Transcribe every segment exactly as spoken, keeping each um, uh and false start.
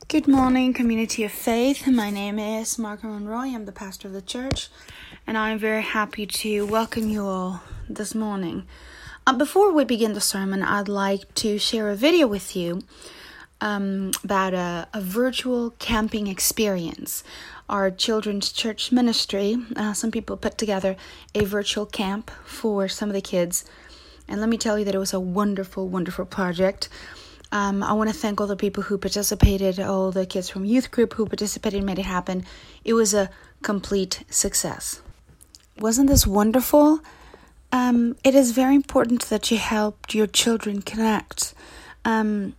Good morning, community of faith. My name is Margaret Monroy. I'm the pastor of the church, and I'm very happy to welcome you all this morning. Uh, before we begin the sermon, I'd like to share a video with you um, about a, a virtual camping experience. Our children's church ministry, uh, some people put together a virtual camp for some of the kids, and let me tell you that it was a wonderful, wonderful project. Um, I want to thank all the people who participated, all the kids from youth group who participated and made it happen. It was a complete success. Wasn't this wonderful? Um, it is very important that you help your children connect um,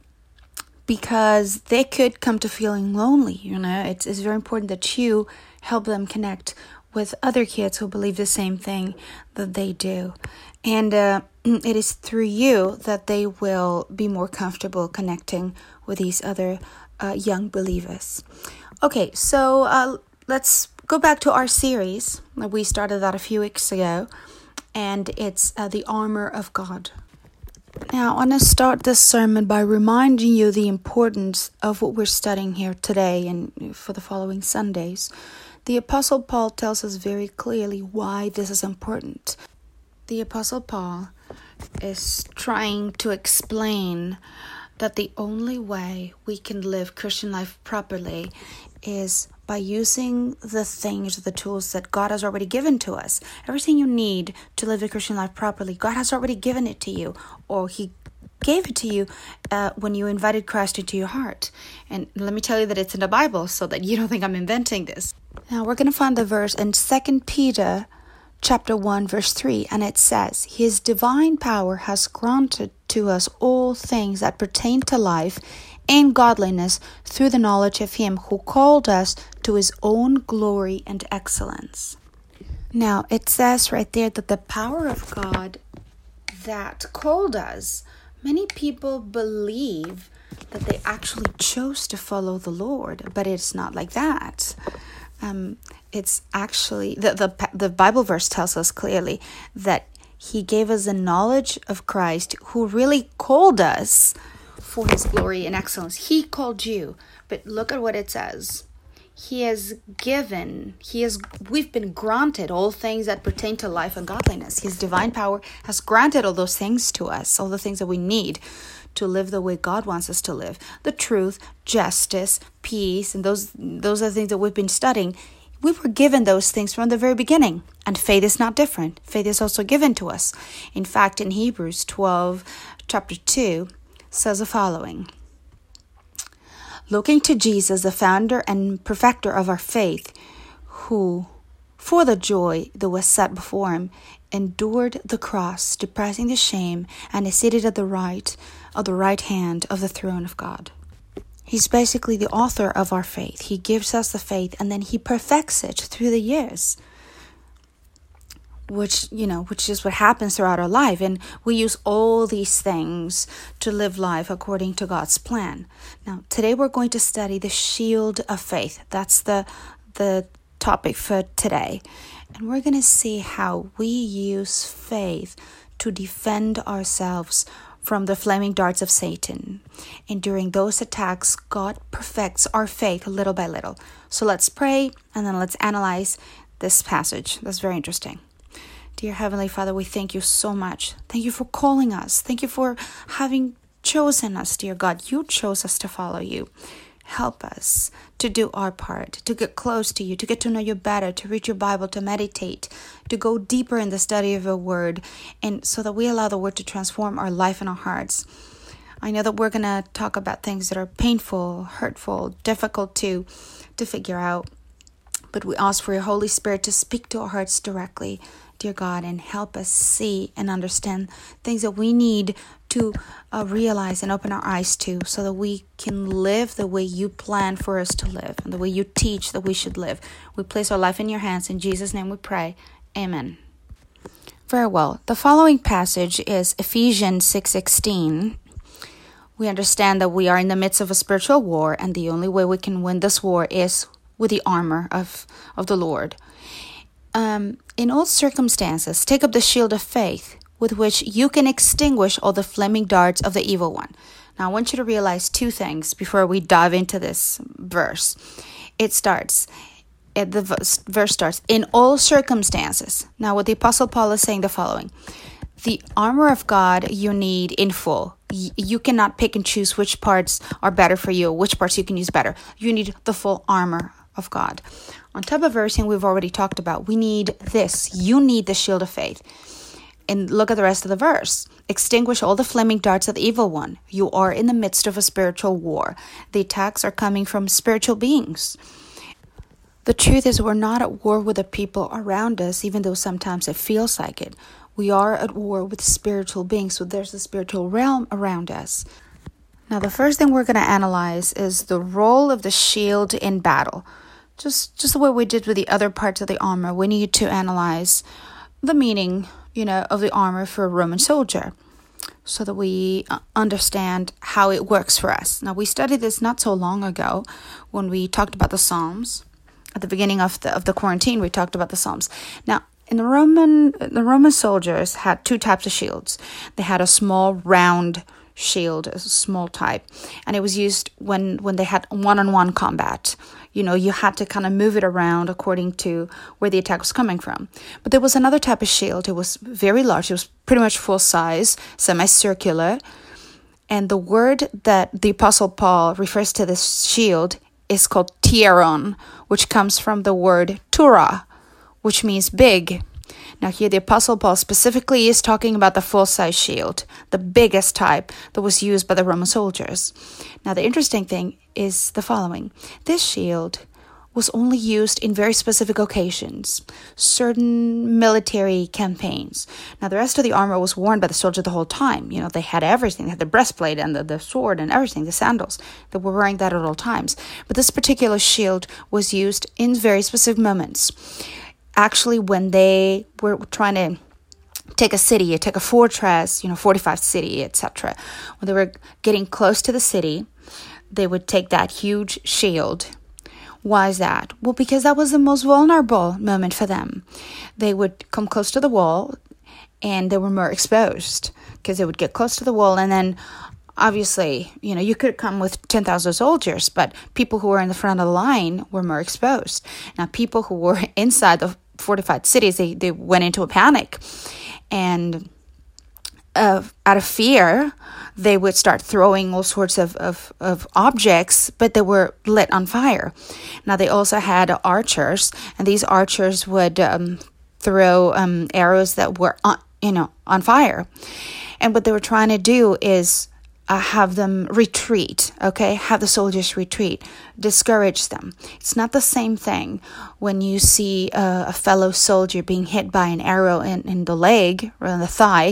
because they could come to feeling lonely. You know, it's, it's very important that you help them connect with other kids who believe the same thing that they do. And uh, it is through you that they will be more comfortable connecting with these other uh, young believers. Okay, so uh, let's go back to our series. We started that a few weeks ago, and it's uh, the armor of God. Now, I want to start this sermon by reminding you the importance of what we're studying here today and for the following Sundays. The Apostle Paul tells us very clearly why this is important. The Apostle Paul is trying to explain that the only way we can live Christian life properly is by using the things, the tools that God has already given to us. Everything you need to live the Christian life properly, God has already given it to you, or He gave it to you uh, when you invited Christ into your heart. And let me tell you that it's in the Bible so that you don't think I'm inventing this. Now we're going to find the verse in Second Peter chapter one, verse three, and it says, His divine power has granted to us all things that pertain to life and godliness through the knowledge of Him who called us to His own glory and excellence. Now, it says right there that the power of God that called us, many people believe that they actually chose to follow the Lord, but it's not like that. Um, it's actually, the, the the Bible verse tells us clearly that He gave us the knowledge of Christ who really called us for His glory and excellence. He called you, but look at what it says. He has given, He has, we've been granted all things that pertain to life and godliness. His divine power has granted all those things to us, all the things that we need to live the way God wants us to live. The truth, justice, peace, and those those are the things that we've been studying. We were given those things from the very beginning. And faith is not different. Faith is also given to us. In fact, in Hebrews twelve, chapter two, says the following. Looking to Jesus, the founder and perfecter of our faith, who, for the joy that was set before Him, endured the cross, despising the shame, and is seated at the right of the right hand of the throne of God. He's basically the author of our faith. He gives us the faith, and then He perfects it through the years, which, you know, which is what happens throughout our life. And we use all these things to live life according to God's plan. Now, today we're going to study the shield of faith. That's the the topic for today. And we're going to see how we use faith to defend ourselves from the flaming darts of Satan. And during those attacks, God perfects our faith little by little. So let's pray, and then let's analyze this passage. That's very interesting. Dear Heavenly Father, we thank You so much. Thank You for calling us. Thank You for having chosen us, dear God. You chose us to follow You. Help us to do our part, to get close to You, to get to know You better, to read Your Bible, to meditate, to go deeper in the study of Your Word, and so that we allow the Word to transform our life and our hearts. I know that we're going to talk about things that are painful, hurtful, difficult to, to figure out, but we ask for Your Holy Spirit to speak to our hearts directly, dear God, and help us see and understand things that we need to uh, realize and open our eyes to, so that we can live the way You plan for us to live and the way You teach that we should live. We place our life in Your hands. In Jesus' name we pray. Amen. Very well. The following passage is Ephesians six sixteen. We understand that we are in the midst of a spiritual war, and the only way we can win this war is with the armor of, of the Lord. Um, in all circumstances, take up the shield of faith, with which you can extinguish all the flaming darts of the evil one. Now, I want you to realize two things before we dive into this verse. It starts, it, the verse starts, in all circumstances. Now, what the Apostle Paul is saying the following. The armor of God you need in full. You cannot pick and choose which parts are better for you, which parts you can use better. You need the full armor of God. On top of everything we've already talked about, we need this. You need the shield of faith. And look at the rest of the verse. Extinguish all the flaming darts of the evil one. You are in the midst of a spiritual war. The attacks are coming from spiritual beings. The truth is, we're not at war with the people around us, even though sometimes it feels like it. We are at war with spiritual beings, so there's a spiritual realm around us. Now, the first thing we're going to analyze is the role of the shield in battle. Just, just the way we did with the other parts of the armor, we need to analyze the meaning, you know, of the armor for a Roman soldier, so that we understand how it works for us. Now, we studied this not so long ago when we talked about the Psalms. At the beginning of the of the quarantine, we talked about the Psalms. Now, in the Roman, the Roman soldiers had two types of shields. They had a small round shield, a small type, and it was used when when they had one-on-one combat. You know, you had to kind of move it around according to where the attack was coming from. But there was another type of shield. It was very large. It was pretty much full size, semicircular. And the word that the Apostle Paul refers to this shield is called tieron, which comes from the word tura, which means big. Now here the Apostle Paul specifically is talking about the full-size shield, the biggest type that was used by the Roman soldiers. Now the interesting thing is the following. This shield was only used in very specific occasions, certain military campaigns. Now the rest of the armor was worn by the soldier the whole time. You know, they had everything. They had the breastplate and the, the sword and everything, the sandals. They were wearing that at all times. But this particular shield was used in very specific moments. Actually, when they were trying to take a city, take a fortress, you know, fortified city, et cetera. When they were getting close to the city, they would take that huge shield. Why is that? Well, because that was the most vulnerable moment for them. They would come close to the wall and they were more exposed because they would get close to the wall, and then obviously, you know, you could come with ten thousand soldiers, but people who were in the front of the line were more exposed. Now, people who were inside the fortified cities, they, they went into a panic. And uh, out of fear, they would start throwing all sorts of, of, of objects, but they were lit on fire. Now, they also had archers, and these archers would um, throw um, arrows that were, on, you know, on fire. And what they were trying to do is Uh, have them retreat, okay? Have the soldiers retreat, discourage them. It's not the same thing when you see uh, a fellow soldier being hit by an arrow in, in the leg or in the thigh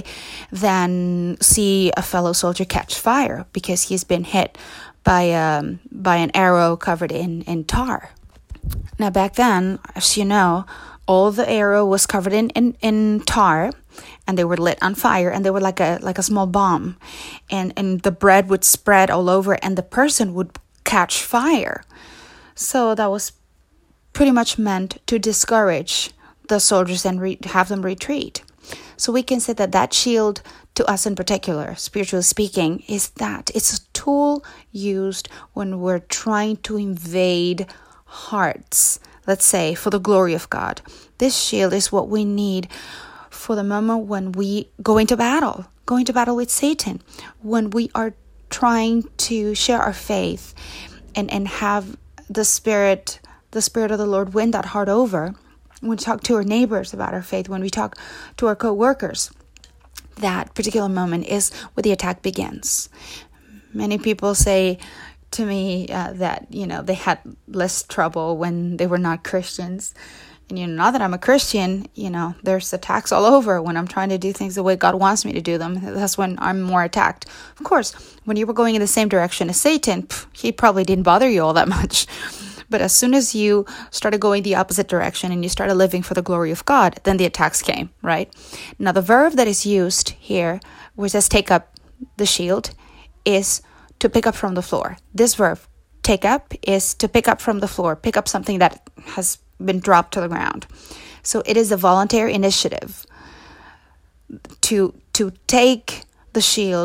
than see a fellow soldier catch fire because he's been hit by um, by an arrow covered in, in tar. Now, back then, as you know, all the arrow was covered in, in, in tar, and they were lit on fire, and they were like a like a small bomb, and and the bread would spread all over, and the person would catch fire. So that was pretty much meant to discourage the soldiers and re- have them retreat. So we can say that that shield, to us in particular, spiritually speaking, is that it's a tool used when we're trying to invade hearts, let's say, for the glory of God. This shield is what we need for the moment when we go into battle, go into battle with Satan, when we are trying to share our faith and, and have the Spirit, the Spirit of the Lord win that heart over. When we talk to our neighbors about our faith, when we talk to our co-workers, that particular moment is where the attack begins. Many people say to me uh, that, you know, they had less trouble when they were not Christians. And, you know, now that I'm a Christian, you know, there's attacks all over when I'm trying to do things the way God wants me to do them. That's when I'm more attacked. Of course, when you were going in the same direction as Satan, pff, he probably didn't bother you all that much. But as soon as you started going the opposite direction and you started living for the glory of God, then the attacks came, right? Now, the verb that is used here, which says take up the shield, is to pick up from the floor. This verb, take up, is to pick up from the floor, pick up something that has been dropped to the ground. So it is a voluntary initiative to to take the shield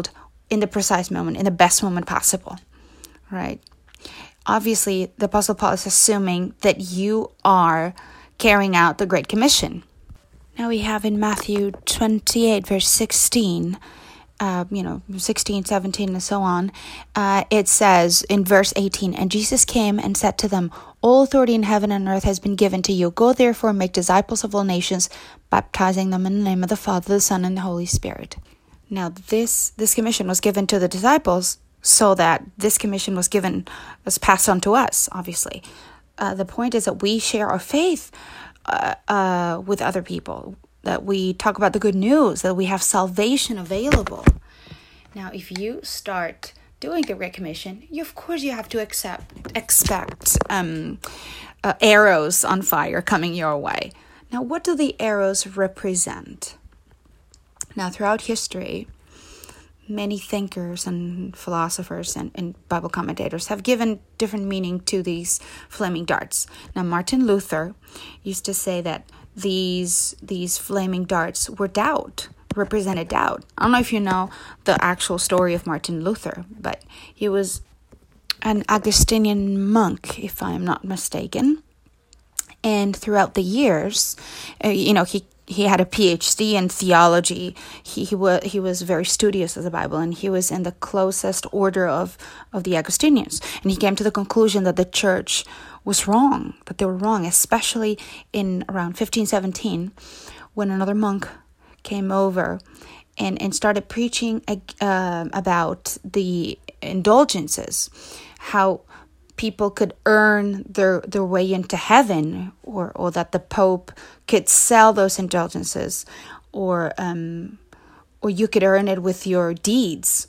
in the precise moment, in the best moment possible, right? Obviously, the Apostle Paul is assuming that you are carrying out the Great Commission. Now we have in Matthew twenty-eight, verse sixteen, uh, you know, sixteen, seventeen, and so on, uh, it says in verse eighteen, "And Jesus came and said to them, all authority in heaven and earth has been given to you. Go therefore and make disciples of all nations, baptizing them in the name of the Father, the Son, and the Holy Spirit." Now, this this commission was given to the disciples so that this commission was given, was passed on to us, obviously. Uh, the point is that we share our faith uh, uh, with other people, that we talk about the good news, that we have salvation available. Now, if you start doing the Great Commission, you, of course, you have to accept, expect um, uh, arrows on fire coming your way. Now, what do the arrows represent? Now, throughout history, many thinkers and philosophers and, and Bible commentators have given different meaning to these flaming darts. Now, Martin Luther used to say that these these flaming darts were doubt, represented doubt. I don't know if you know the actual story of Martin Luther, but he was an Augustinian monk, if I am not mistaken. And throughout the years, uh, you know, he He had a P H D in theology. He he was he was very studious of the Bible, and he was in the closest order of, of the Augustinians. And he came to the conclusion that the church was wrong, that they were wrong, especially in around fifteen seventeen, when another monk came over and, and started preaching uh, about the indulgences, how people could earn their, their way into heaven, or, or that the Pope could sell those indulgences, or um, or you could earn it with your deeds.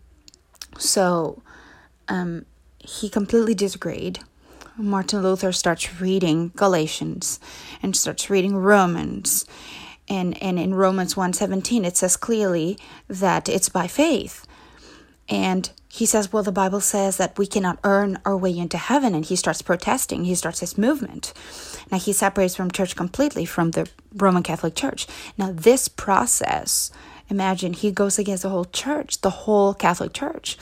So um, he completely disagreed. Martin Luther starts reading Galatians and starts reading Romans. And, and in Romans one seventeen, it says clearly that it's by faith. And he says, well, the Bible says that we cannot earn our way into heaven. And he starts protesting. He starts his movement. Now, he separates from church completely, from the Roman Catholic Church. Now, this process, imagine, he goes against the whole church, the whole Catholic Church.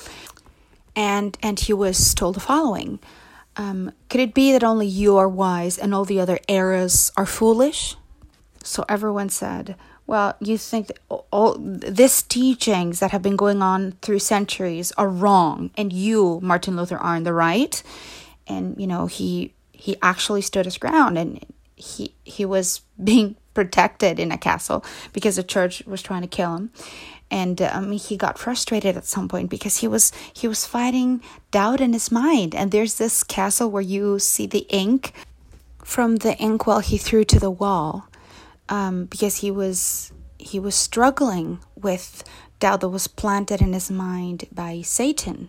And and he was told the following. Um, could it be that only you are wise and all the other errors are foolish? So everyone said, well, you think that all these teachings that have been going on through centuries are wrong, and you, Martin Luther, are in the right. And, you know, he he actually stood his ground, and he he was being protected in a castle because the church was trying to kill him. And um, he got frustrated at some point because he was he was fighting doubt in his mind. And there's this castle where you see the ink from the inkwell he threw to the wall. Um, because he was he was struggling with doubt that was planted in his mind by Satan.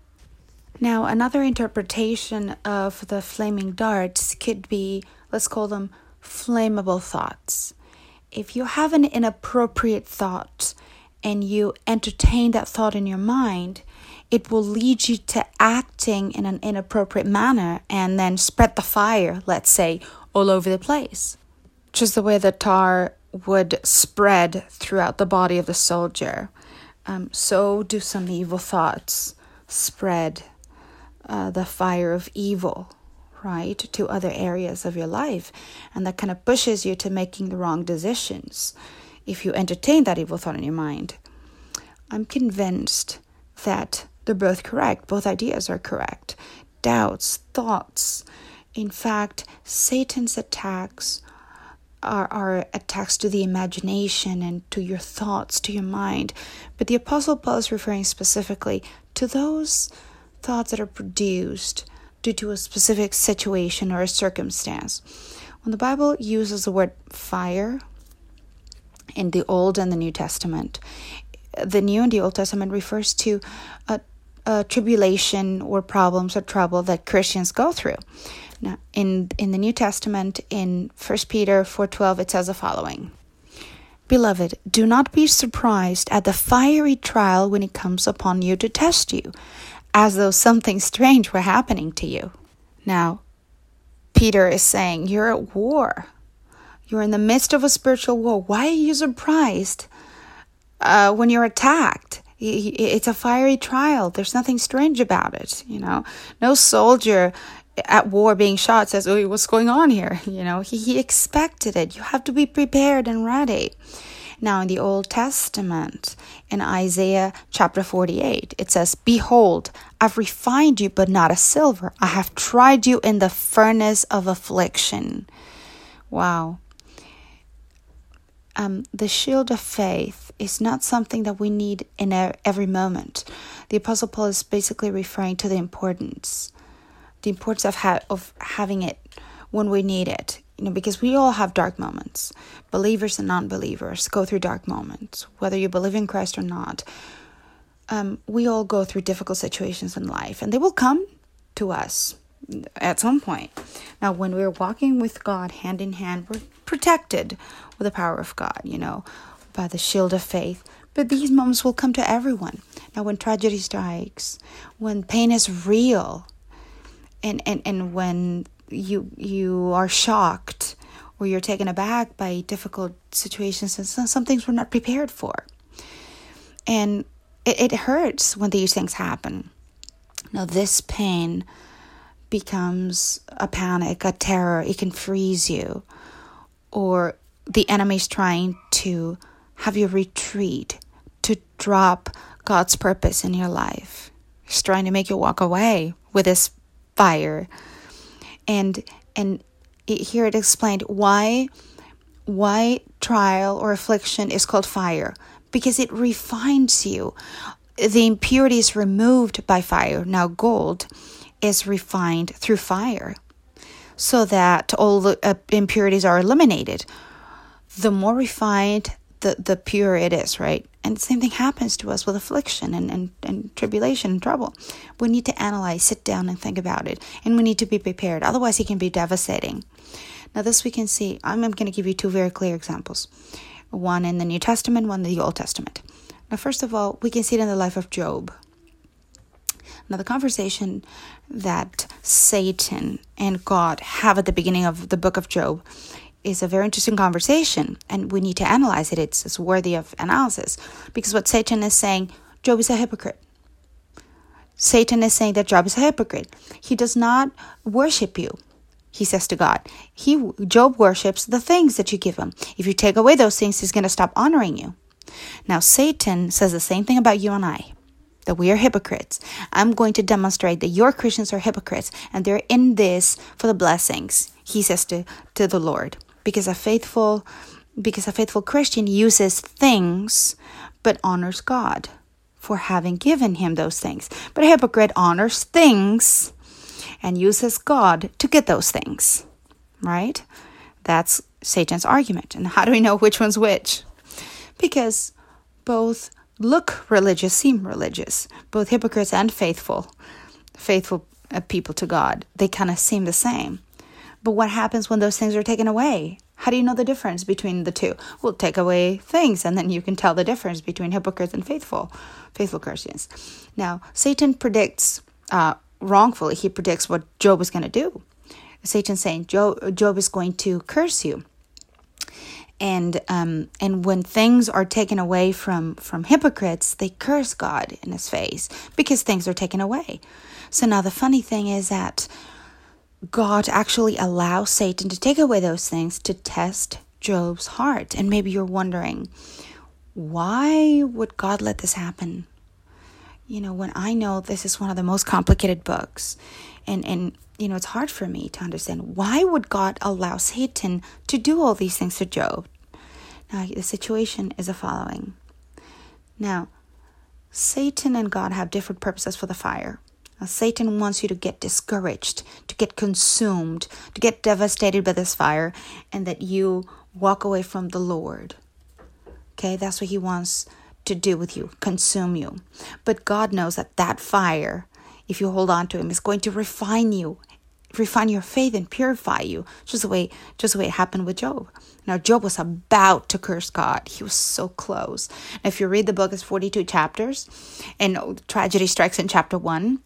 Now, another interpretation of the flaming darts could be, let's call them flammable thoughts. If you have an inappropriate thought and you entertain that thought in your mind, it will lead you to acting in an inappropriate manner and then spread the fire, let's say, all over the place. Just the way the tar would spread throughout the body of the soldier, um, so do some evil thoughts spread uh, the fire of evil, right, to other areas of your life. And that kind of pushes you to making the wrong decisions if you entertain that evil thought in your mind. I'm convinced that they're both correct. Both ideas are correct. Doubts, thoughts. In fact, Satan's attacks Are, are attacks to the imagination and to your thoughts, to your mind. But the Apostle Paul is referring specifically to those thoughts that are produced due to a specific situation or a circumstance. When the Bible uses the word fire in the Old and the New Testament, the New and the Old Testament refers to a, a tribulation or problems or trouble that Christians go through. Now, in, in the New Testament, in First Peter four twelve, it says the following. Beloved, do not be surprised at the fiery trial when it comes upon you to test you, as though something strange were happening to you. Now, Peter is saying, you're at war. You're in the midst of a spiritual war. Why are you surprised uh, when you're attacked? It's a fiery trial. There's nothing strange about it, you know. No soldier at war being shot says, oh, what's going on here? You know, he, he expected it. You have to be prepared and ready. Now, in the Old Testament, in Isaiah chapter forty-eight, it says, behold, I've refined you, but not as silver. I have tried you in the furnace of affliction. Wow. Um, the shield of faith is not something that we need in every moment. The Apostle Paul is basically referring to the importance, the importance of ha- of having it when we need it. You know, because we all have dark moments. Believers and non-believers go through dark moments, whether you believe in Christ or not. Um, we all go through difficult situations in life, and they will come to us at some point. Now, when we're walking with God hand in hand, we're protected with the power of God, you know, by the shield of faith. But these moments will come to everyone. Now, when tragedy strikes, when pain is real, and, and, and when you you are shocked or you're taken aback by difficult situations and some, some things we're not prepared for. And it, it hurts when these things happen. Now, this pain becomes a panic, a terror. It can freeze you. Or the enemy's trying to have you retreat, to drop God's purpose in your life. He's trying to make you walk away with this fire. And and it, here it explained why why trial or affliction is called fire. Because it refines you. The impurity is removed by fire. Now gold is refined through fire, so that all the uh, impurities are eliminated. The more refined, the, the purer it is, right? And the same thing happens to us with affliction and, and, and tribulation and trouble. We need to analyze, sit down and think about it. And we need to be prepared. Otherwise, it can be devastating. Now, this we can see. I'm, I'm going to give you two very clear examples. One in the New Testament, one in the Old Testament. Now, first of all, we can see it in the life of Job. Now, the conversation that Satan and God have at the beginning of the book of Job is a very interesting conversation, and we need to analyze it. It's, it's worthy of analysis, because what Satan is saying, Job is a hypocrite. Satan is saying that Job is a hypocrite. He does not worship you, he says to God. He Job worships the things that you give him. If you take away those things, he's going to stop honoring you. Now, Satan says the same thing about you and I, that we are hypocrites. I'm going to demonstrate that your Christians are hypocrites, and they're in this for the blessings, he says to, to the Lord. Because a faithful, because a faithful Christian uses things, but honors God for having given him those things. But a hypocrite honors things and uses God to get those things, right? That's Satan's argument. And how do we know which one's which? Because both look religious, seem religious. Both hypocrites and faithful, faithful uh, people to God, they kind of seem the same. But what happens when those things are taken away? How do you know the difference between the two? Well, take away things, and then you can tell the difference between hypocrites and faithful, faithful Christians. Now, Satan predicts, uh, wrongfully, he predicts what Job is going to do. Satan's saying, Job, Job is going to curse you. And um, and when things are taken away from, from hypocrites, they curse God in his face because things are taken away. So now the funny thing is that God actually allows Satan to take away those things to test Job's heart. And maybe you're wondering, why would God let this happen? You know, when I know this is one of the most complicated books, and, and you know, it's hard for me to understand, why would God allow Satan to do all these things to Job? Now, the situation is the following. Now, Satan and God have different purposes for the fire. Now, Satan wants you to get discouraged, to get consumed, to get devastated by this fire, and that you walk away from the Lord. Okay, that's what he wants to do with you, consume you. But God knows that that fire, if you hold on to him, is going to refine you, refine your faith and purify you, just the way, just the way it happened with Job. Now, Job was about to curse God. He was so close. And if you read the book, it's forty-two chapters, and tragedy strikes in chapter one.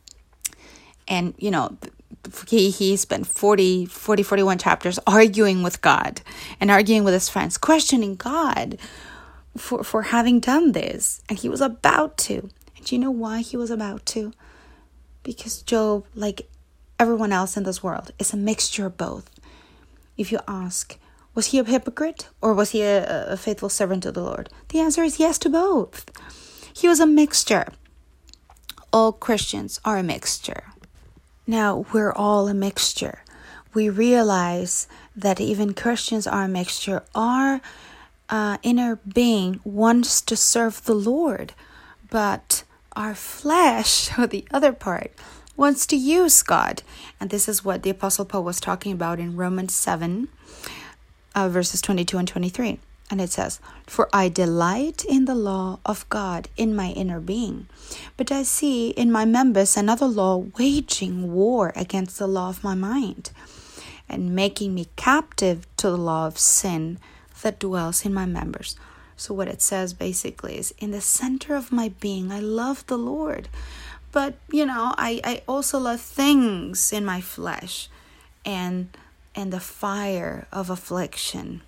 And, you know, he, he spent forty, forty, forty-one chapters arguing with God and arguing with his friends, questioning God. for, for having done this. And he was about to. And do you know why he was about to? Because Job, like everyone else in this world, is a mixture of both. If you ask, was he a hypocrite or was he a, a faithful servant of the Lord? The answer is yes to both. He was a mixture. All Christians are a mixture. Now, we're all a mixture. We realize that even Christians are a mixture. Our uh, inner being wants to serve the Lord, but our flesh, or the other part, wants to use God. And this is what the Apostle Paul was talking about in Romans seven, uh, verses twenty-two and twenty-three. And it says, "For I delight in the law of God in my inner being, but I see in my members another law waging war against the law of my mind, and making me captive to the law of sin that dwells in my members." So what it says basically is, in the center of my being, I love the Lord. But, you know, I, I also love things in my flesh, and and the fire of affliction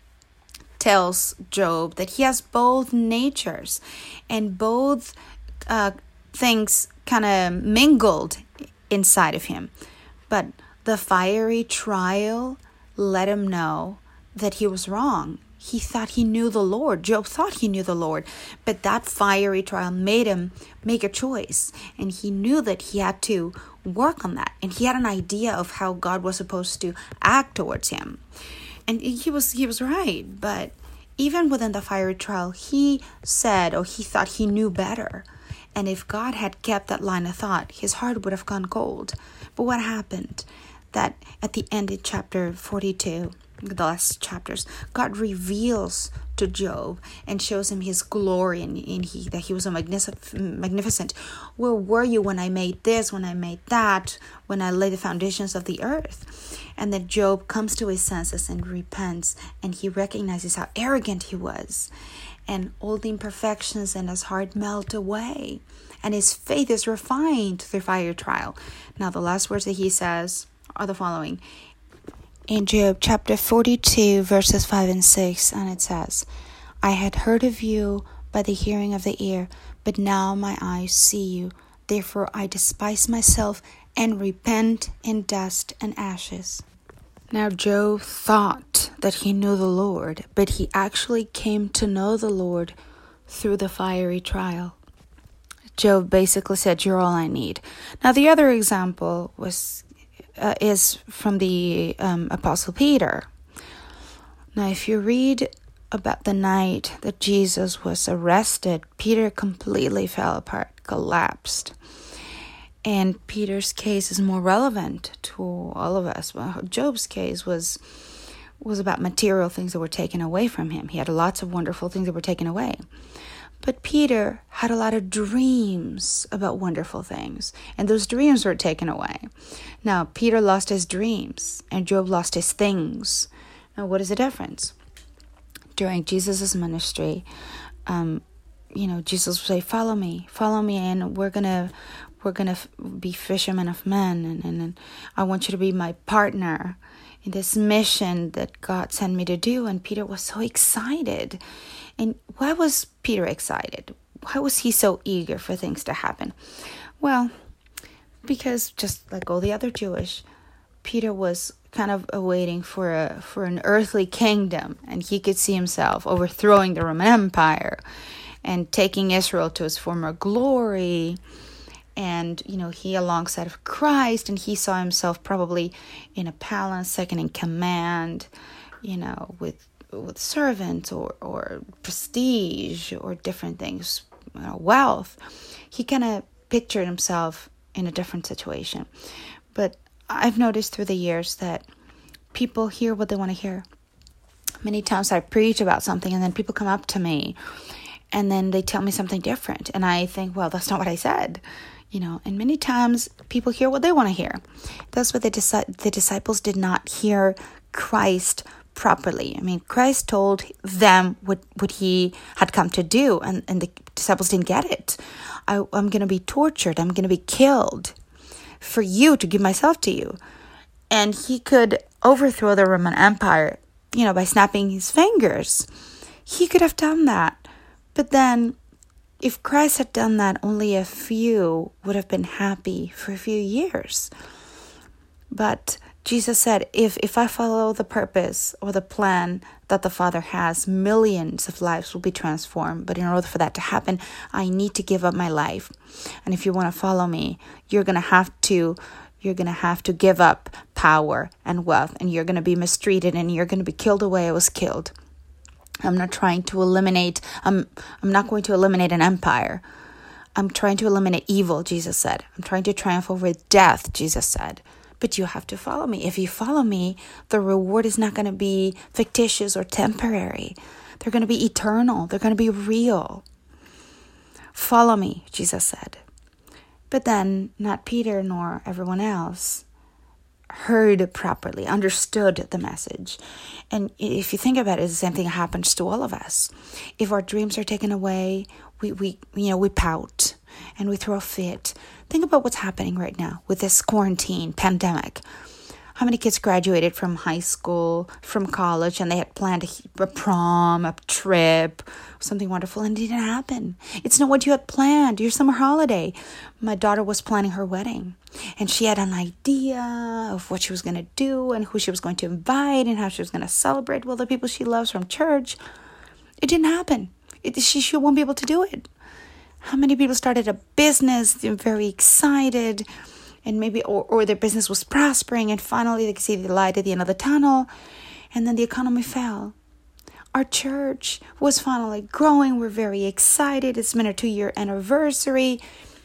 tells Job that he has both natures, and both uh, things kind of mingled inside of him. But the fiery trial let him know that he was wrong. He thought he knew the Lord. Job thought he knew the Lord. But that fiery trial made him make a choice. And he knew that he had to work on that. And he had an idea of how God was supposed to act towards him. And he was he was right. But even within the fiery trial, he said, or he thought he knew better. And if God had kept that line of thought, his heart would have gone cold. But what happened? That at the end of chapter forty-two, the last chapters, God reveals to Job and shows him his glory, and, and he that he was a magnific- magnificent. Where were you when I made this, when I made that, when I laid the foundations of the earth? And then Job comes to his senses and repents, and he recognizes how arrogant he was. And all the imperfections in his heart melt away. And his faith is refined through fire trial. Now the last words that he says are the following. In Job chapter forty-two, verses five and six, and it says, "I had heard of you by the hearing of the ear, but now my eyes see you. Therefore I despise myself and repent in dust and ashes." Now Job thought that he knew the Lord, but he actually came to know the Lord through the fiery trial. Job basically said, "You're all I need." Now the other example was uh, is from the um, Apostle Peter. Now if you read about the night that Jesus was arrested, Peter completely fell apart, collapsed. And Peter's case is more relevant to all of us. Well, Job's case was was about material things that were taken away from him. He had lots of wonderful things that were taken away. But Peter had a lot of dreams about wonderful things, and those dreams were taken away. Now, Peter lost his dreams, and Job lost his things. Now, what is the difference? During Jesus' ministry, um, you know, Jesus would say, "Follow me, follow me, and we're gonna, we're gonna f- be fishermen of men, and, and, and I want you to be my partner in this mission that God sent me to do." And Peter was so excited. And why was Peter excited? Why was he so eager for things to happen? Well, because just like all the other Jewish, Peter was kind of awaiting for a for an earthly kingdom, and he could see himself overthrowing the Roman Empire and taking Israel to its former glory. And, you know, he alongside of Christ, and he saw himself probably in a palace, second in command, you know, with with servants or, or prestige or different things, you know, wealth. He kind of pictured himself in a different situation. But I've noticed through the years that people hear what they want to hear. Many times I preach about something, and then people come up to me and then they tell me something different. And I think, well, that's not what I said. You know, and many times people hear what they want to hear. That's what the, dis- the disciples did not hear Christ properly. I mean, Christ told them what, what he had come to do, and, and the disciples didn't get it. I, I'm going to be tortured. I'm going to be killed for you, to give myself to you. And he could overthrow the Roman Empire, you know, by snapping his fingers. He could have done that. But then, if Christ had done that, only a few would have been happy for a few years. But Jesus said, if, if I follow the purpose or the plan that the Father has, millions of lives will be transformed. But in order for that to happen, I need to give up my life. And if you want to follow me, you're going to have to you're going to have to give up power and wealth, and you're going to be mistreated, and you're going to be killed the way I was killed. I'm not trying to eliminate, I'm, I'm not going to eliminate an empire. I'm trying to eliminate evil, Jesus said. I'm trying to triumph over death, Jesus said. But you have to follow me. If you follow me, the reward is not going to be fictitious or temporary. They're going to be eternal. They're going to be real. Follow me, Jesus said. But then not Peter nor everyone else heard properly, understood the message. And if you think about it, the same thing happens to all of us. If our dreams are taken away, we, we you know, we pout and we throw a fit. Think about what's happening right now with this quarantine pandemic. How many kids graduated from high school, from college, and they had planned a, a prom, a trip, something wonderful, and it didn't happen. It's not what you had planned, your summer holiday. My daughter was planning her wedding, and she had an idea of what she was going to do and who she was going to invite and how she was going to celebrate with the people she loves from church. It didn't happen. It, she, she won't be able to do it. How many people started a business, they're very excited, and maybe, or, or their business was prospering, and finally they could see the light at the end of the tunnel, and then the economy fell. Our church was finally growing. We're very excited. It's been a two-year anniversary.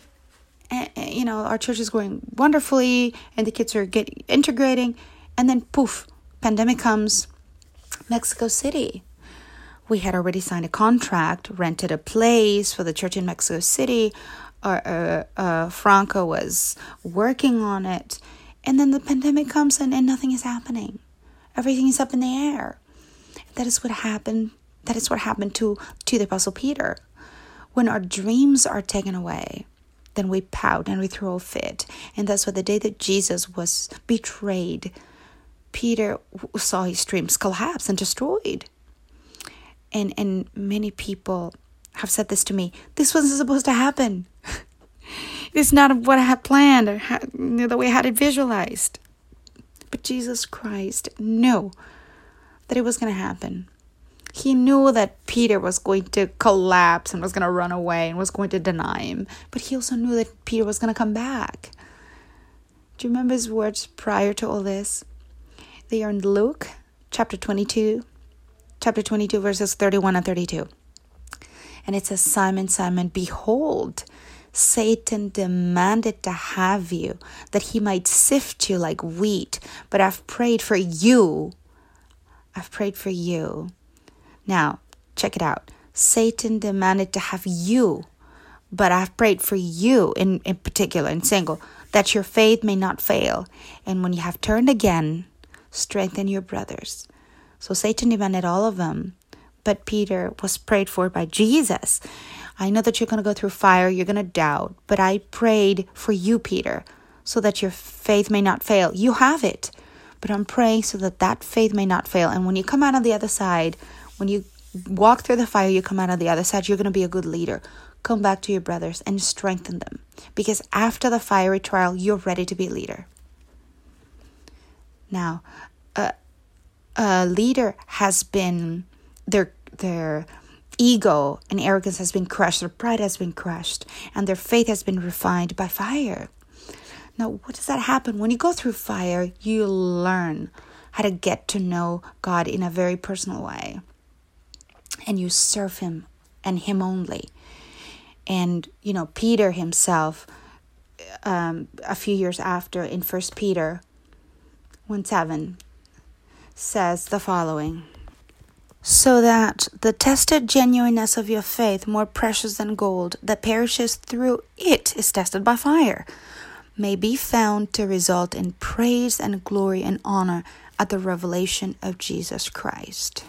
And, you know, our church is going wonderfully, and the kids are getting integrating, and then poof, pandemic comes. Mexico City. We had already signed a contract, rented a place for the church in Mexico City. Uh, uh, uh, Franco was working on it. And then the pandemic comes and, and nothing is happening. Everything is up in the air. That is what happened. That is what happened to, to the Apostle Peter. When our dreams are taken away, then we pout and we throw a fit. And that's what the day that Jesus was betrayed, Peter saw his dreams collapse and destroyed. And and many people have said this to me. This wasn't supposed to happen. It's not what I had planned or how, the way I had it visualized. But Jesus Christ knew that it was going to happen. He knew that Peter was going to collapse and was going to run away and was going to deny him. But he also knew that Peter was going to come back. Do you remember his words prior to all this? They are in Luke chapter twenty-two. Chapter twenty-two, verses thirty-one and thirty-two. And it says, Simon, Simon, behold, Satan demanded to have you, that he might sift you like wheat. But I've prayed for you. I've prayed for you. Now, check it out. Satan demanded to have you, but I've prayed for you in, in particular, in single, that your faith may not fail. And when you have turned again, strengthen your brothers. So Satan demanded all of them, but Peter was prayed for by Jesus. I know that you're going to go through fire, you're going to doubt, but I prayed for you, Peter, so that your faith may not fail. You have it, but I'm praying so that that faith may not fail. And when you come out on the other side, when you walk through the fire, you come out on the other side, you're going to be a good leader. Come back to your brothers and strengthen them, because after the fiery trial, you're ready to be a leader. Now, uh, a leader has been, their their ego and arrogance has been crushed, their pride has been crushed, and their faith has been refined by fire. Now, what does that happen? When you go through fire, you learn how to get to know God in a very personal way. And you serve him and him only. And, you know, Peter himself, um, a few years after, in First Peter one seven, says the following: so that the tested genuineness of your faith, more precious than gold, that perishes through it is tested by fire, may be found to result in praise and glory and honor at the revelation of Jesus Christ.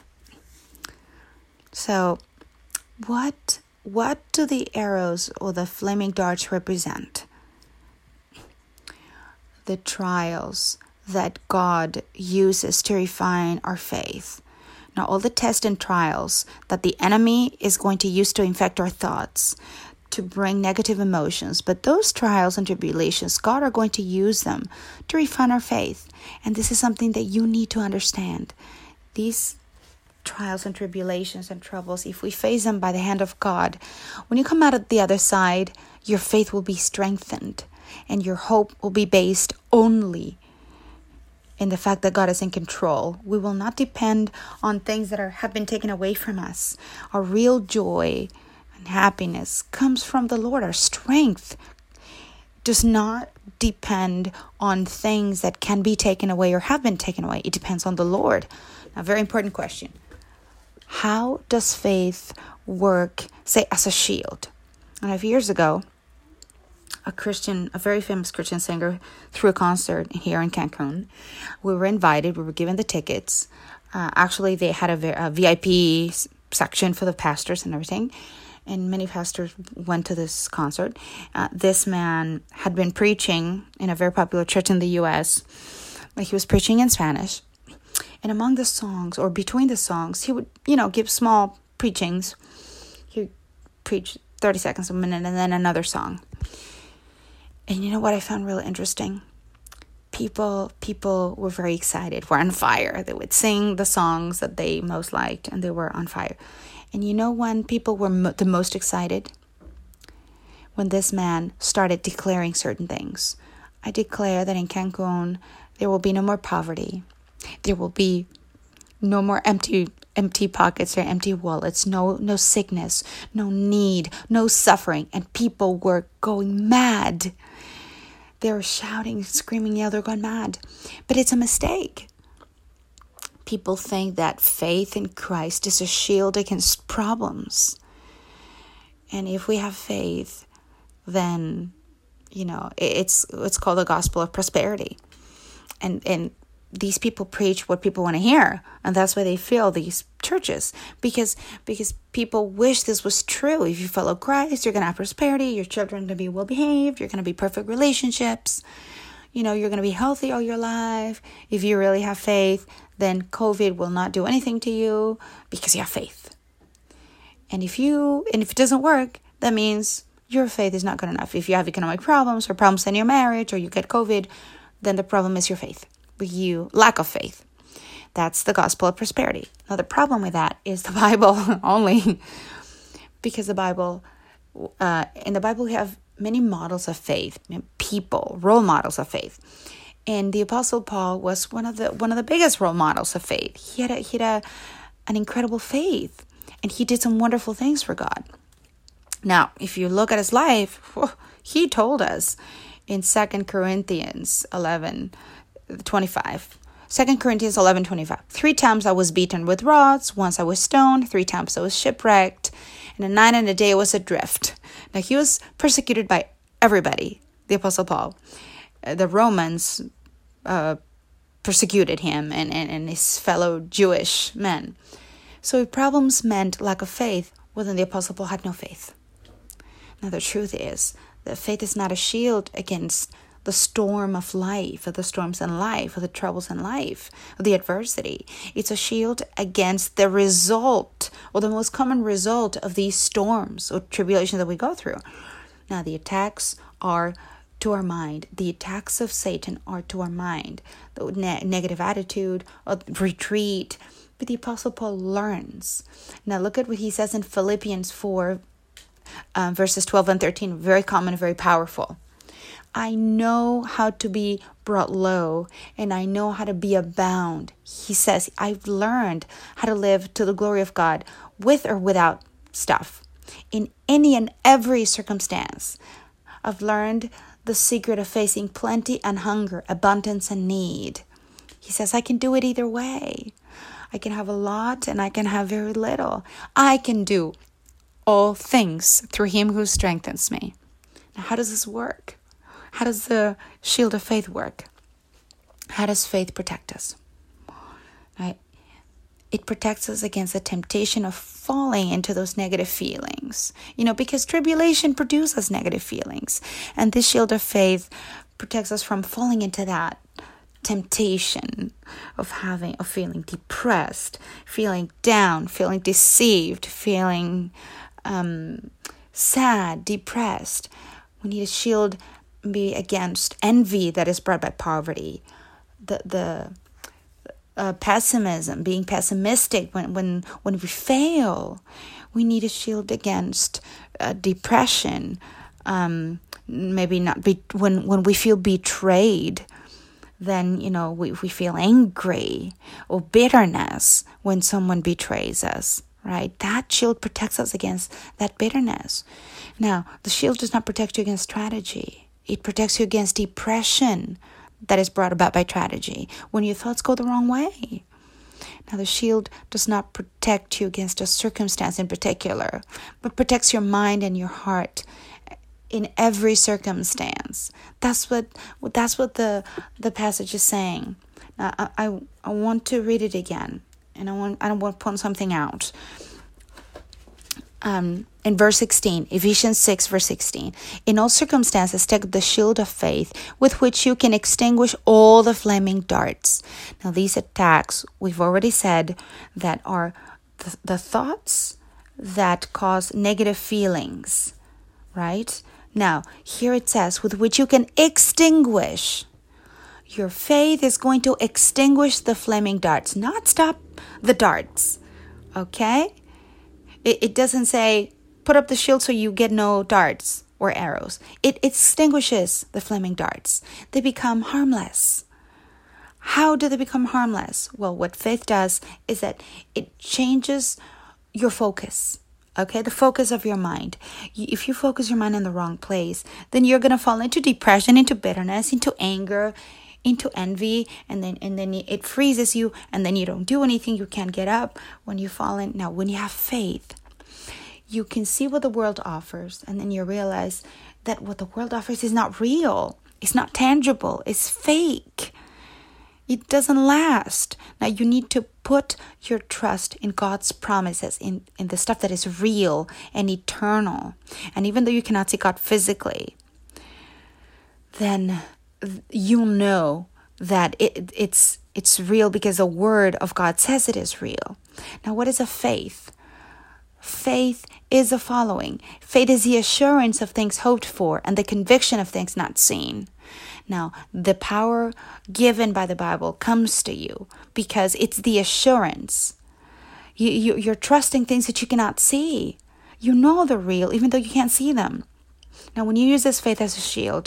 So, what what do the arrows or the flaming darts represent? The trials that God uses to refine our faith. Now, all the tests and trials that the enemy is going to use to infect our thoughts, to bring negative emotions, but those trials and tribulations, God are going to use them to refine our faith. And this is something that you need to understand. These trials and tribulations and troubles, if we face them by the hand of God, when you come out at the other side, your faith will be strengthened and your hope will be based only in the fact that God is in control. We will not depend on things that are have been taken away from us. Our real joy and happiness comes from the Lord. Our strength does not depend on things that can be taken away or have been taken away. It depends on the Lord. Now, very important question. How does faith work, say, as a shield? And a few years ago, a Christian, a very famous Christian singer threw a concert here in Cancun. We were invited. We were given the tickets. Uh, actually, they had a, a V I P section for the pastors and everything. And many pastors went to this concert. Uh, this man had been preaching in a very popular church in the U S Like he was preaching in Spanish. And among the songs, or between the songs, he would, you know, give small preachings. He would preach thirty seconds, a minute, and then another song. And you know what I found really interesting? People people were very excited, were on fire. They would sing the songs that they most liked, and they were on fire. And you know when people were mo- the most excited? When this man started declaring certain things. I declare that in Cancun, there will be no more poverty. There will be no more empty empty pockets or empty wallets, no no sickness, no need, no suffering. And people were going mad. They were shouting, screaming, yeah, they're going mad. But it's a mistake. People think that faith in Christ is a shield against problems. And if we have faith, then, you know, it's it's called the gospel of prosperity. And and these people preach what people want to hear, and that's why they fill these churches, because because people wish this was true. If you follow Christ, you're going to have prosperity, your children are going to be well behaved, you're going to be perfect relationships, you know, you're going to be healthy all your life. If you really have faith, then COVID will not do anything to you because you have faith. And if you and if it doesn't work, that means your faith is not good enough. If you have economic problems or problems in your marriage or you get COVID, then the problem is your faith. You lack of faith. That's the gospel of prosperity. Now, the problem with that is the Bible only, because the Bible, uh, in the Bible, we have many models of faith, people, role models of faith. And the Apostle Paul was one of the one of the biggest role models of faith. He had a, he had a, an incredible faith, and he did some wonderful things for God. Now, if you look at his life, he told us in Second Corinthians eleven. twenty-five. Second Corinthians eleven twenty-five. Three times I was beaten with rods. Once I was stoned. Three times I was shipwrecked. And a night and a day I was adrift. Now he was persecuted by everybody. The Apostle Paul. Uh, the Romans uh, persecuted him and, and, and his fellow Jewish men. So if problems meant lack of faith, well then the Apostle Paul had no faith. Now the truth is that faith is not a shield against the storm of life, or the storms in life, or the troubles in life, or the adversity. It's a shield against the result, or the most common result of these storms or tribulations that we go through. Now, the attacks are to our mind. The attacks of Satan are to our mind. The ne- negative attitude, or retreat. But the Apostle Paul learns. Now, look at what he says in Philippians four, um, verses twelve and thirteen. Very common, very powerful. I know how to be brought low, and I know how to be abound. He says, I've learned how to live to the glory of God, with or without stuff, in any and every circumstance. I've learned the secret of facing plenty and hunger, abundance and need. He says, I can do it either way. I can have a lot and I can have very little. I can do all things through him who strengthens me. Now, how does this work? How does the shield of faith work? How does faith protect us? Right? It protects us against the temptation of falling into those negative feelings. You know, because tribulation produces negative feelings. And this shield of faith protects us from falling into that temptation of having, of feeling depressed, feeling down, feeling deceived, feeling um, sad, depressed. We need a shield be against envy that is brought by poverty, the the uh, pessimism, being pessimistic when when when we fail. We need a shield against uh, depression. Um, maybe not be when when we feel betrayed. Then, you know, we, we feel angry or bitterness when someone betrays us, right? That shield protects us against that bitterness. Now, the shield does not protect you against tragedy. It protects you against depression that is brought about by tragedy, when your thoughts go the wrong way. Now, the shield does not protect you against a circumstance in particular, but protects your mind and your heart in every circumstance. That's what that's what the the passage is saying. Now, I, I I want to read it again, and I want I want to point something out. Um, in verse sixteen, Ephesians six, verse sixteen, in all circumstances take the shield of faith with which you can extinguish all the flaming darts. Now, these attacks, we've already said, that are the, the thoughts that cause negative feelings, right? Now, here it says, with which you can extinguish. Your faith is going to extinguish the flaming darts, not stop the darts, okay? It, it doesn't say, put up the shield so you get no darts or arrows. It, it extinguishes the flaming darts. They become harmless. How do they become harmless? Well, what faith does is that it changes your focus. Okay, the focus of your mind. If you focus your mind in the wrong place, then you're going to fall into depression, into bitterness, into anger, into envy, and then and then it freezes you, and then you don't do anything. You can't get up when you fall in. Now, when you have faith, you can see what the world offers, and then you realize that what the world offers is not real. It's not tangible. It's fake. It doesn't last. Now, you need to put your trust in God's promises, in, in the stuff that is real and eternal. And even though you cannot see God physically, then you know that it, it's it's real because the word of God says it is real. Now, what is a faith? Faith is the following. Faith is the assurance of things hoped for and the conviction of things not seen. Now, the power given by the Bible comes to you because it's the assurance. You, you, you're trusting things that you cannot see. You know they're real, even though you can't see them. Now, when you use this faith as a shield,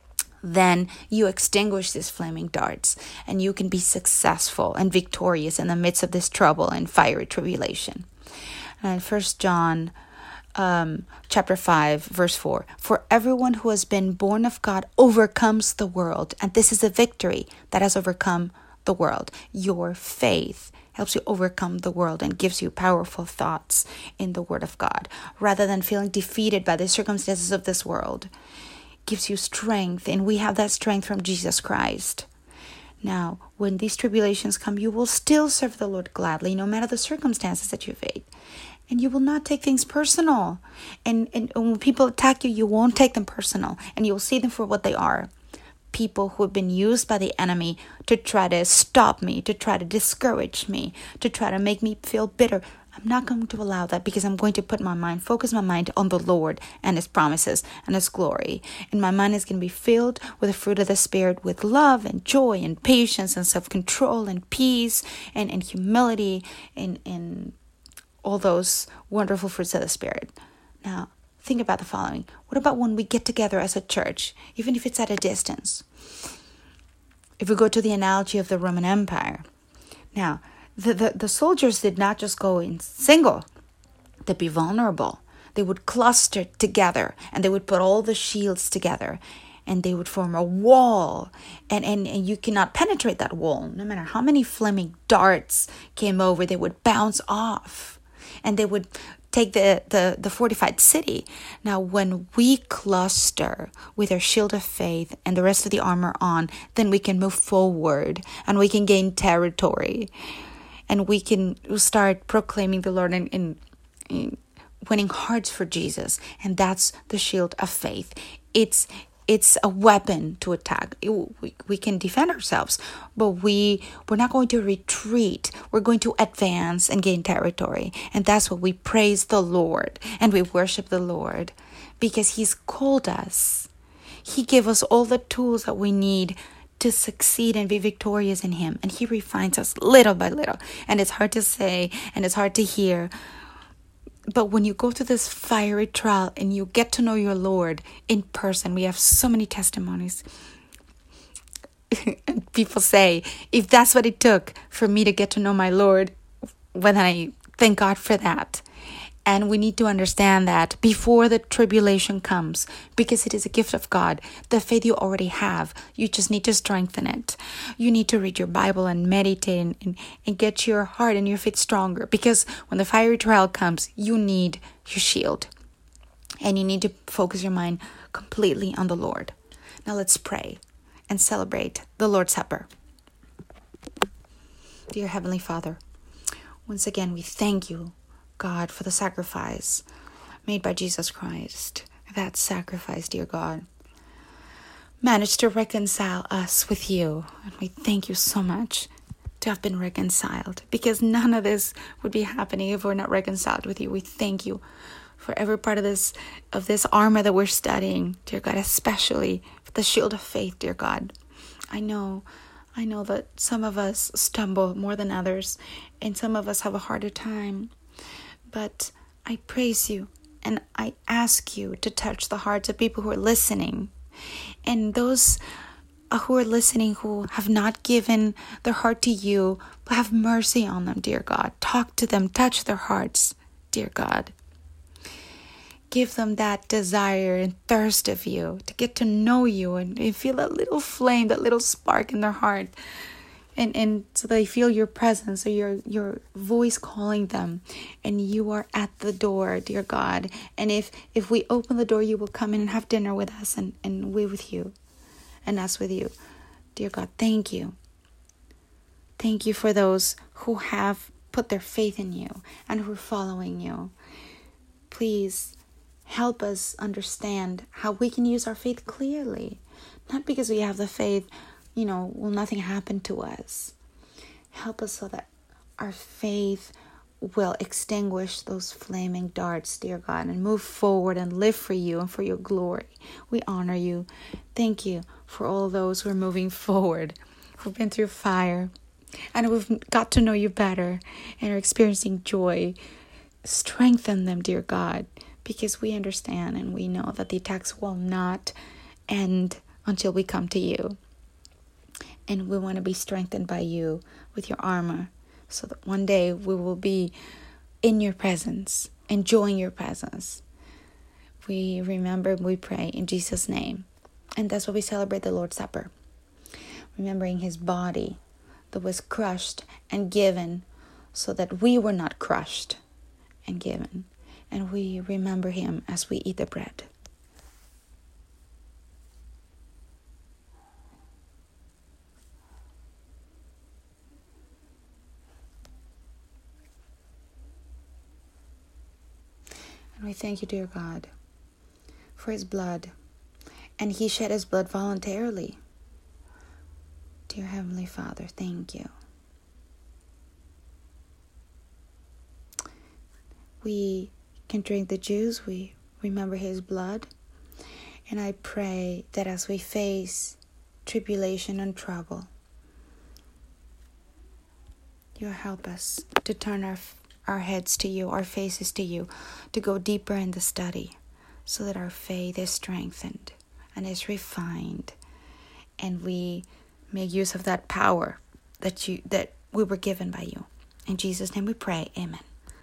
then you extinguish these flaming darts, and you can be successful and victorious in the midst of this trouble and fiery tribulation. And First John Um, chapter five, verse four. For everyone who has been born of God overcomes the world. And this is a victory that has overcome the world. Your faith helps you overcome the world and gives you powerful thoughts in the word of God. Rather than feeling defeated by the circumstances of this world, gives you strength. And we have that strength from Jesus Christ. Now, when these tribulations come, you will still serve the Lord gladly, no matter the circumstances that you face. And you will not take things personal. And, and when people attack you, you won't take them personal. And you'll see them for what they are. People who have been used by the enemy to try to stop me, to try to discourage me, to try to make me feel bitter. I'm not going to allow that, because I'm going to put my mind, focus my mind on the Lord and His promises and His glory. And my mind is going to be filled with the fruit of the Spirit, with love and joy and patience and self-control and peace and, and humility and, and all those wonderful fruits of the Spirit. Now, think about the following. What about when we get together as a church, even if it's at a distance? If we go to the analogy of the Roman Empire. Now, the, the, the soldiers did not just go in single. They'd be vulnerable. They would cluster together, and they would put all the shields together, and they would form a wall, and, and, and you cannot penetrate that wall. No matter how many flaming darts came over, they would bounce off, and they would take the, the, the fortified city. Now, when we cluster with our shield of faith and the rest of the armor on, then we can move forward, and we can gain territory, and we can start proclaiming the Lord and, and, and winning hearts for Jesus. And that's the shield of faith. It's it's a weapon to attack. It, we, we can defend ourselves, but we, we're not going to retreat. We're going to advance and gain territory. And that's what we praise the Lord and we worship the Lord because he's called us. He gave us all the tools that we need to succeed and be victorious in him. And he refines us little by little. And it's hard to say and it's hard to hear. But when you go to this fiery trial and you get to know your Lord in person, we have so many testimonies. And people say, if that's what it took for me to get to know my Lord, well, then I thank God for that. And we need to understand that before the tribulation comes, because it is a gift of God, the faith you already have, you just need to strengthen it. You need to read your Bible and meditate and, and, and get your heart and your faith stronger. Because when the fiery trial comes, you need your shield. And you need to focus your mind completely on the Lord. Now let's pray and celebrate the Lord's Supper. Dear Heavenly Father, once again we thank you, God, for the sacrifice made by Jesus Christ. That sacrifice, dear God, managed to reconcile us with you. And we thank you so much to have been reconciled, because none of this would be happening if we're not reconciled with you. We thank you for every part of this of this armor that we're studying, dear God, especially for the shield of faith, dear God. I know, I know that some of us stumble more than others, and some of us have a harder time. But I praise you and I ask you to touch the hearts of people who are listening. And those who are listening who have not given their heart to you, have mercy on them, dear God. Talk to them, touch their hearts, dear God. Give them that desire and thirst of you to get to know you and, and feel that little flame, that little spark in their heart. And and so they feel your presence or your, your voice calling them. And you are at the door, dear God. And if, if we open the door, you will come in and have dinner with us and, and we with you. And us with you. Dear God, thank you. Thank you for those who have put their faith in you and who are following you. Please help us understand how we can use our faith clearly. Not because we have the faith, you know, will nothing happen to us. Help us so that our faith will extinguish those flaming darts, dear God, and move forward and live for you and for your glory. We honor you. Thank you for all those who are moving forward, who've been through fire, and who've got to know you better and are experiencing joy. Strengthen them, dear God, because we understand and we know that the attacks will not end until we come to you. And we want to be strengthened by you with your armor so that one day we will be in your presence, enjoying your presence. We remember and we pray in Jesus' name. And that's why we celebrate the Lord's Supper. Remembering his body that was crushed and given so that we were not crushed and given. And we remember him as we eat the bread. And we thank you, dear God, for his blood. And he shed his blood voluntarily. Dear Heavenly Father, thank you. We can drink the juice. We remember his blood. And I pray that as we face tribulation and trouble, you'll help us to turn our our heads to you, our faces to you, to go deeper in the study so that our faith is strengthened and is refined, and we make use of that power that you that we were given by you. In Jesus' name we pray, amen.